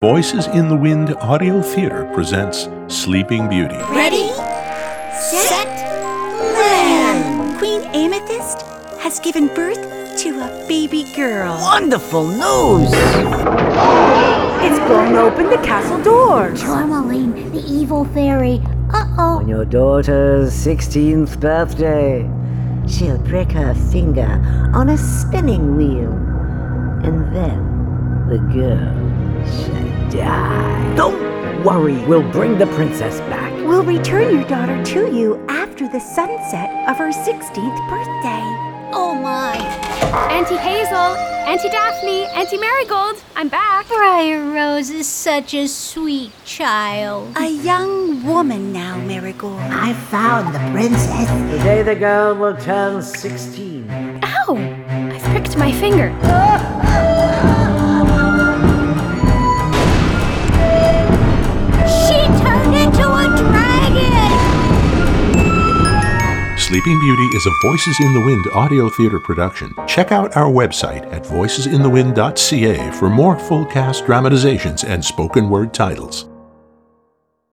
Voices in the Wind Audio Theater presents Sleeping Beauty. Ready, set, land! Queen Amethyst has given birth to a baby girl. Wonderful news! It's blown open the castle door. Tourmaline, the evil fairy. Uh-oh. On your daughter's 16th birthday, she'll prick her finger on a spinning wheel. And then the girl shall die. Don't worry, we'll bring the princess back. We'll return your daughter to you after the sunset of her 16th birthday. Oh my. Auntie Hazel, Auntie Daphne, Auntie Marigold, I'm back. Briar Rose is such a sweet child. A young woman now, Marigold. I found the princess. Today the girl will turn 16. Ow! I pricked my finger. She turned into a dragon! Sleeping Beauty is a Voices in the Wind audio theater production. Check out our website at voicesinthewind.ca for more full cast dramatizations and spoken word titles.